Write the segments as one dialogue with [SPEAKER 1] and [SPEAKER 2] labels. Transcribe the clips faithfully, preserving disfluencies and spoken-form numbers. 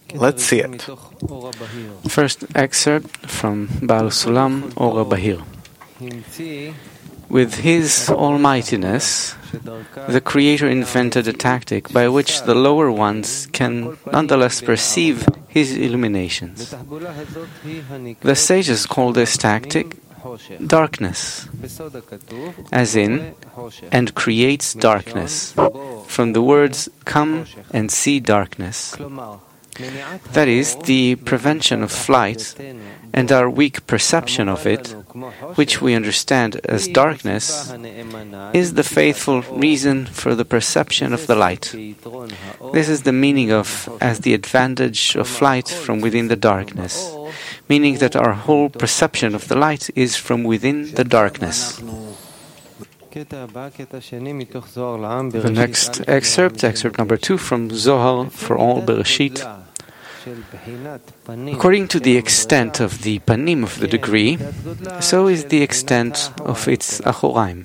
[SPEAKER 1] Let's see it.
[SPEAKER 2] First excerpt from Baal Sulam, Ora Bahir. With his almightiness, the Creator invented a tactic by which the lower ones can nonetheless perceive his illuminations. The sages call this tactic darkness, as in, and creates darkness, from the words come and see darkness. That is, the prevention of flight and our weak perception of it, which we understand as darkness, is the faithful reason for the perception of the light. This is the meaning of as the advantage of flight from within the darkness, meaning that our whole perception of the light is from within the darkness. The next excerpt, excerpt number two from Zohar for all Bereshit. According to the extent of the panim of the degree, so is the extent of its achoraim.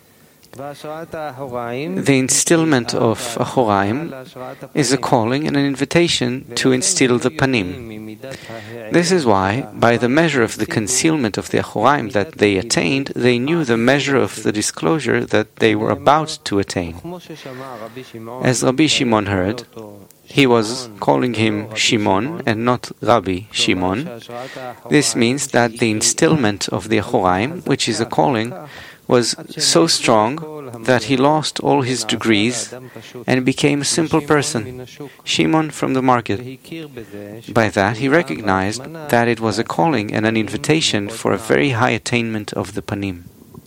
[SPEAKER 2] The instillment of achoraim is a calling and an invitation to instill the panim. This is why, by the measure of the concealment of the achoraim that they attained, they knew the measure of the disclosure that they were about to attain. As Rabbi Shimon heard, he was calling him Shimon and not Rabbi Shimon. This means that the instillment of the achoraim, which is a calling, was so strong that he lost all his degrees and became a simple person, Shimon from the market. By that he recognized that it was a calling and an invitation for a very high attainment of the panim.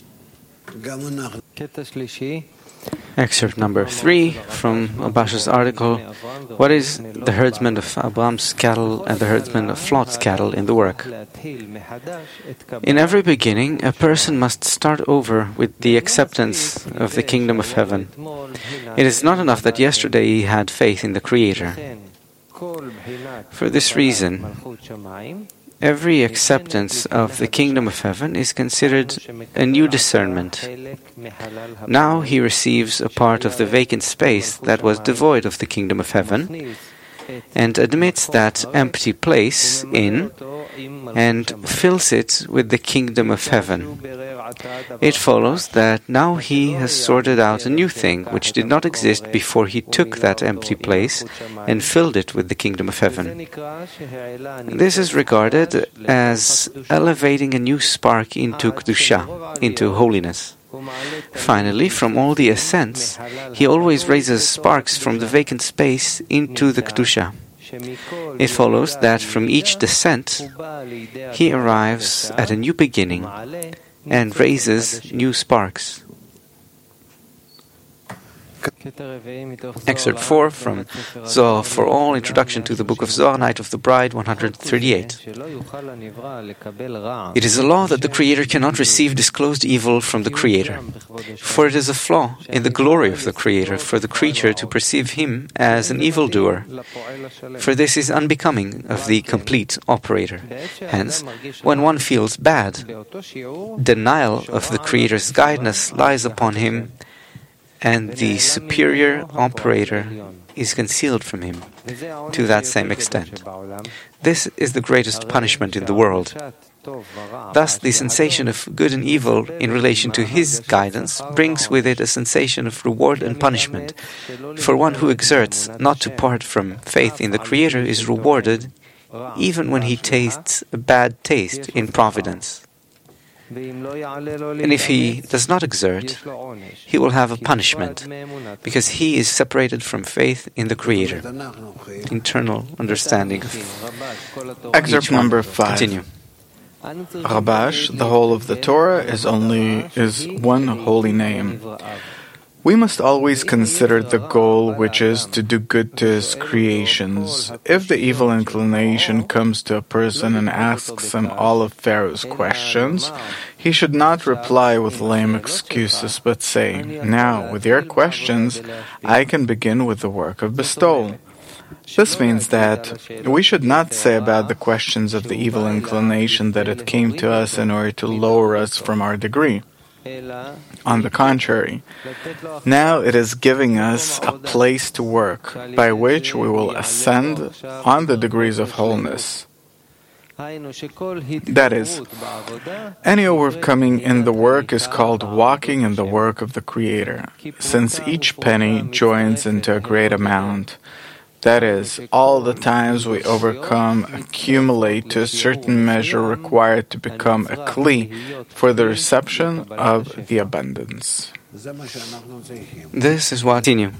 [SPEAKER 2] Excerpt number three from Abash's article, What is the herdsman of Abraham's cattle and the herdsman of Lot's cattle in the work? In every beginning, a person must start over with the acceptance of the kingdom of heaven. It is not enough that yesterday he had faith in the Creator. For this reason, every acceptance of the kingdom of heaven is considered a new discernment. Now he receives a part of the vacant space that was devoid of the kingdom of heaven, and admits that empty place in, and fills it with the kingdom of heaven. It follows that now he has sorted out a new thing which did not exist before he took that empty place and filled it with the kingdom of heaven. This is regarded as elevating a new spark into Kedusha, into holiness. Finally, from all the ascents, he always raises sparks from the vacant space into the Kedusha. It follows that from each descent, he arrives at a new beginning and raises new sparks. Excerpt four from Zohar for All, Introduction to the Book of Zohar, Night of the Bride, one hundred thirty-eight. It is a law that the Creator cannot receive disclosed evil from the Creator, for it is a flaw in the glory of the Creator for the creature to perceive him as an evildoer, for this is unbecoming of the complete operator. Hence, when one feels bad, denial of the Creator's guidance lies upon him, and the superior operator is concealed from him to that same extent. This is the greatest punishment in the world. Thus, the sensation of good and evil in relation to his guidance brings with it a sensation of reward and punishment. For one who exerts not to part from faith in the Creator is rewarded even when he tastes a bad taste in providence. And if he does not exert, he will have a punishment, because he is separated from faith in the Creator. Internal understanding.
[SPEAKER 1] Excerpt number five.
[SPEAKER 2] Continue.
[SPEAKER 1] Rabash, the whole of the Torah is only is one holy name. We must always consider the goal, which is to do good to his creations. If the evil inclination comes to a person and asks him all of Pharaoh's questions, he should not reply with lame excuses, but say, "Now, with your questions, I can begin with the work of bestowal." This means that we should not say about the questions of the evil inclination that it came to us in order to lower us from our degree. On the contrary, now it is giving us a place to work by which we will ascend on the degrees of wholeness. That is, any overcoming in the work is called walking in the work of the Creator, since each penny joins into a great amount. That is, all the times we overcome accumulate to a certain measure required to become a kli for the reception of the abundance.
[SPEAKER 2] This is what continue.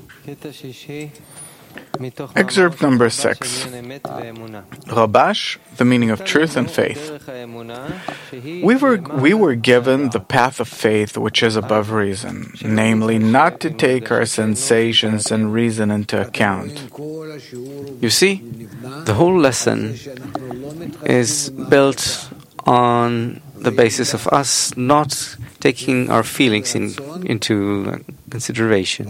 [SPEAKER 1] Excerpt number six. Rabash, the meaning of truth and faith. We were, we were given the path of faith which is above reason, namely not to take our sensations and reason into account.
[SPEAKER 2] You see, the whole lesson is built on the basis of us not taking our feelings in, into consideration.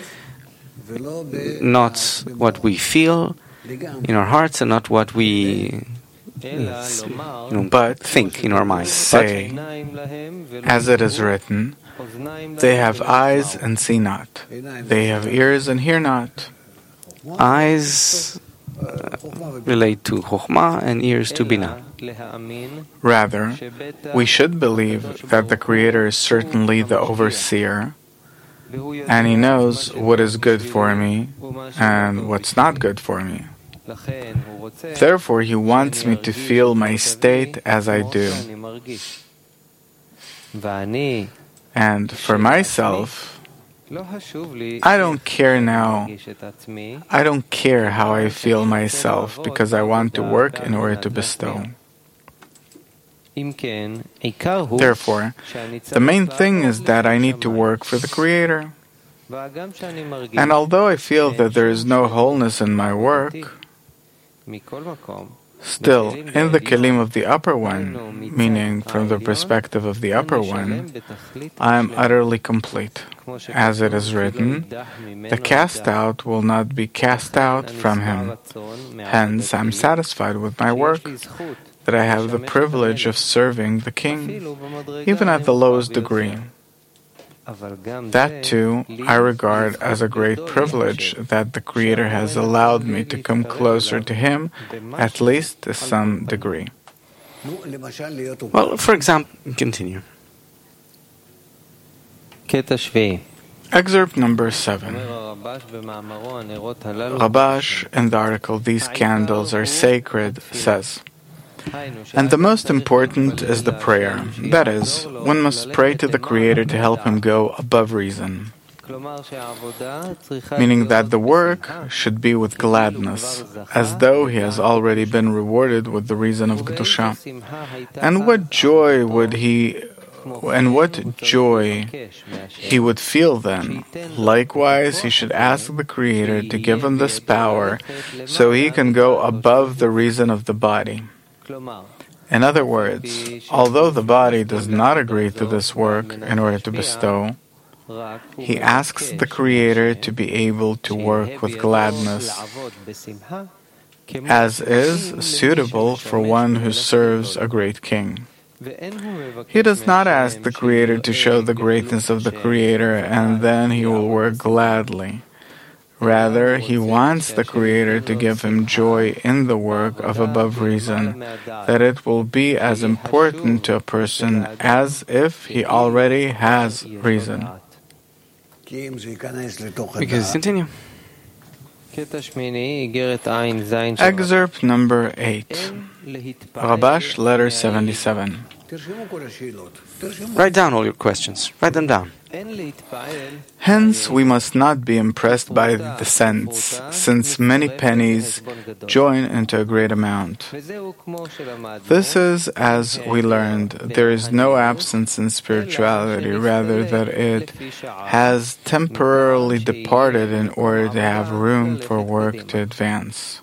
[SPEAKER 2] Not what we feel in our hearts and not what we you know,
[SPEAKER 1] but
[SPEAKER 2] think in our minds.
[SPEAKER 1] Say, as it is written, they have eyes and see not. They have ears and hear not.
[SPEAKER 2] Eyes uh, relate to Chokhmah and ears to Binah.
[SPEAKER 1] Rather, we should believe that the Creator is certainly the overseer, and He knows what is good for me and what's not good for me. Therefore, He wants me to feel my state as I do. And for myself, I don't care now. I don't care how I feel myself because I want to work in order to bestow. Therefore, the main thing is that I need to work for the Creator. And although I feel that there is no wholeness in my work, still, in the Kelim of the Upper One, meaning from the perspective of the Upper One, I am utterly complete. As it is written, the cast out will not be cast out from him. Hence, I am satisfied with my work, that I have the privilege of serving the King, even at the lowest degree. That too I regard as a great privilege that the Creator has allowed me to come closer to Him, at least to some degree.
[SPEAKER 2] Well, for example, continue.
[SPEAKER 1] Excerpt number seven. Rabash, in the article "These Candles Are Sacred," says, and the most important is the prayer. That is, one must pray to the Creator to help him go above reason. Meaning that the work should be with gladness, as though he has already been rewarded with the reason of Kedusha. And what joy would he and what joy he would feel then. Likewise, he should ask the Creator to give him this power so he can go above the reason of the body. In other words, although the body does not agree to this work in order to bestow, he asks the Creator to be able to work with gladness, as is suitable for one who serves a great king. He does not ask the Creator to show the greatness of the Creator and then he will work gladly. Rather, he wants the Creator to give him joy in the work of above reason, that it will be as important to a person as if he already has reason.
[SPEAKER 2] Because continue.
[SPEAKER 1] Excerpt number eight. Rabash, letter seventy-seven.
[SPEAKER 2] Write down all your questions. Write them down.
[SPEAKER 1] Hence, we must not be impressed by the sense, since many pennies join into a great amount. This is, as we learned, there is no absence in spirituality, rather that it has temporarily departed in order to have room for work to advance.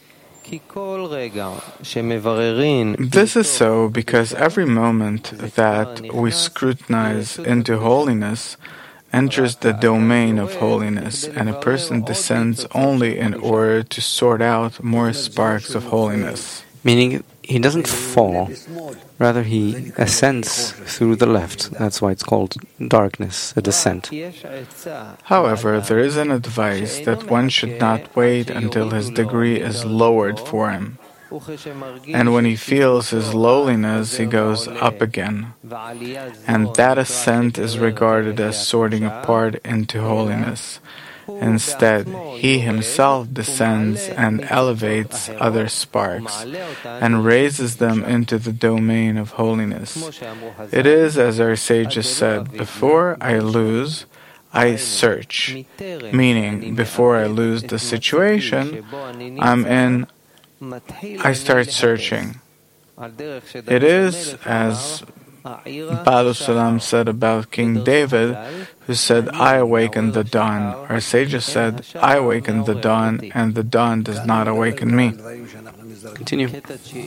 [SPEAKER 1] This is so because every moment that we scrutinize into holiness enters the domain of holiness, and a person descends only in order to sort out more sparks of holiness.
[SPEAKER 2] meaning he doesn't fall, rather he ascends through the left. That's why it's called darkness, a descent.
[SPEAKER 1] However, there is an advice that one should not wait until his degree is lowered for him. And when he feels his lowliness, he goes up again. And that ascent is regarded as sorting apart into holiness. Instead, he himself descends and elevates other sparks and raises them into the domain of holiness. It is, as our sages said, before I lose, I search, meaning before I lose the situation I'm in, I start searching. It is, as Baal Sulam said about King David, who said, I awakened the dawn. Our sages said, I awakened the dawn, and the dawn does not awaken me.
[SPEAKER 2] Continue.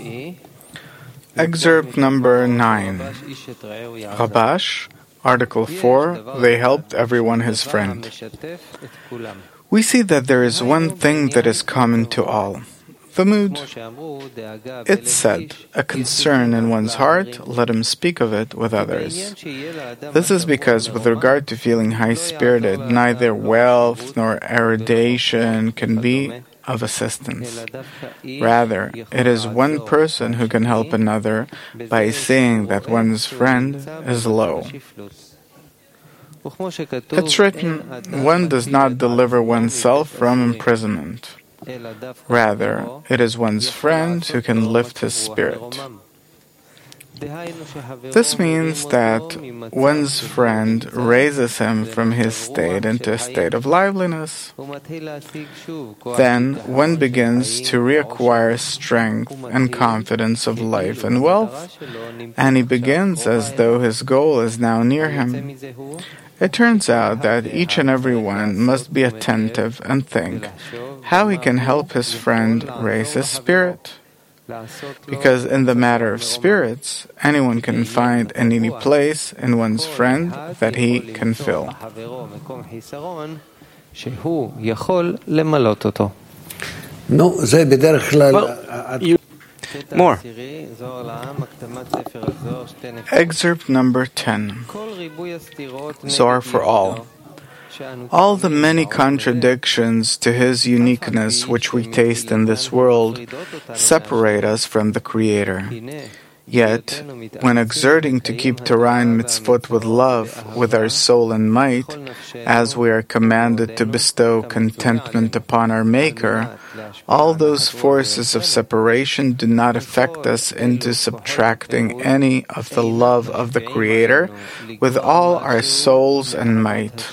[SPEAKER 1] Excerpt number nine. Rabash, Article four, they helped everyone his friend. We see that there is one thing that is common to all. The mood. It said, a concern in one's heart, let him speak of it with others. This is because with regard to feeling high-spirited, neither wealth nor erudition can be of assistance. Rather, it is one person who can help another by saying that one's friend is low. It's written, one does not deliver oneself from imprisonment. Rather, it is one's friend who can lift his spirit. This means that one's friend raises him from his state into a state of liveliness. Then one begins to reacquire strength and confidence of life and wealth, and he begins as though his goal is now near him. It turns out that each and every one must be attentive and think how he can help his friend raise his spirit. Because in the matter of spirits, anyone can find a needy place in one's friend that he can fill.
[SPEAKER 2] Well, you more.
[SPEAKER 1] Excerpt number ten. Zohar for all. All the many contradictions to his uniqueness which we taste in this world separate us from the Creator. Yet, when exerting to keep Torah and mitzvot with love, with our soul and might, as we are commanded to bestow contentment upon our Maker, all those forces of separation do not affect us into subtracting any of the love of the Creator with all our souls and might.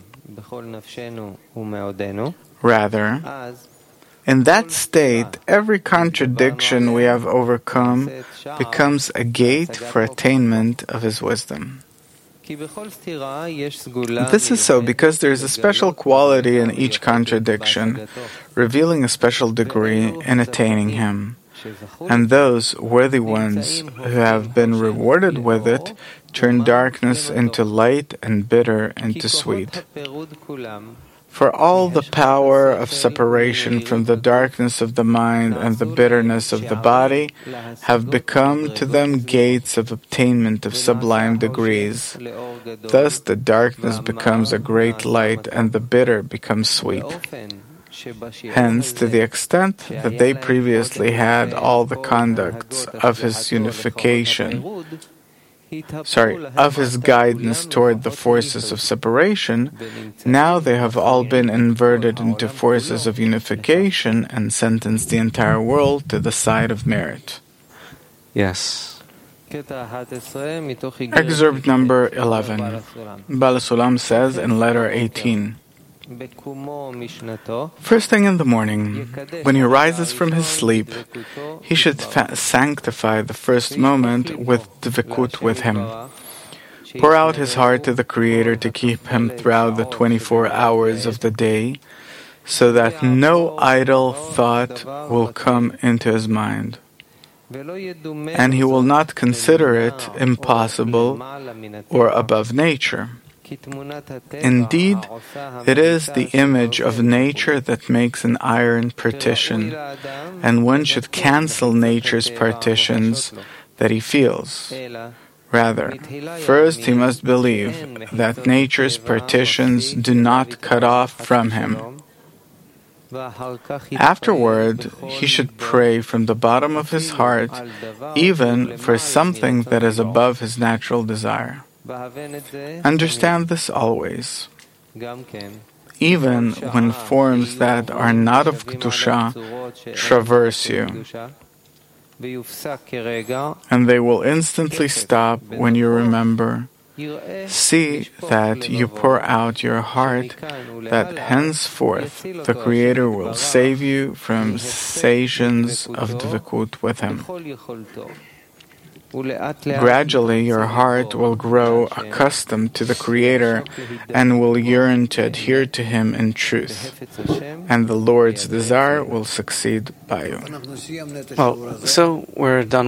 [SPEAKER 1] Rather, in that state, every contradiction we have overcome becomes a gate for attainment of His wisdom. This is so because there is a special quality in each contradiction, revealing a special degree in attaining Him. And those worthy ones who have been rewarded with it turn darkness into light and bitter into sweet. For all the power of separation from the darkness of the mind and the bitterness of the body have become to them gates of obtainment of sublime degrees. Thus the darkness becomes a great light and the bitter becomes sweet. Hence, to the extent that they previously had all the conducts of his unification, sorry, of his guidance toward the forces of separation, now they have all been inverted into forces of unification and sentenced the entire world to the side of merit.
[SPEAKER 2] Yes.
[SPEAKER 1] Excerpt number eleven. Baal Sulam says in letter eighteen, first thing in the morning, when he rises from his sleep, he should fa- sanctify the first moment with dvekut with him. Pour out his heart to the Creator to keep him throughout the twenty-four hours of the day, so that no idle thought will come into his mind, and he will not consider it impossible or above nature. Indeed, it is the image of nature that makes an iron partition, and one should cancel nature's partitions that he feels. Rather, first he must believe that nature's partitions do not cut off from him. Afterward, he should pray from the bottom of his heart, even for something that is above his natural desire. Understand this always. Even when forms that are not of Kedusha traverse you, and they will instantly stop when you remember. See that you pour out your heart, that henceforth the Creator will save you from sensations of dvekut with Him. Gradually your heart will grow accustomed to the Creator and will yearn to adhere to Him in truth, and the Lord's desire will succeed by you.
[SPEAKER 2] Well, so we're done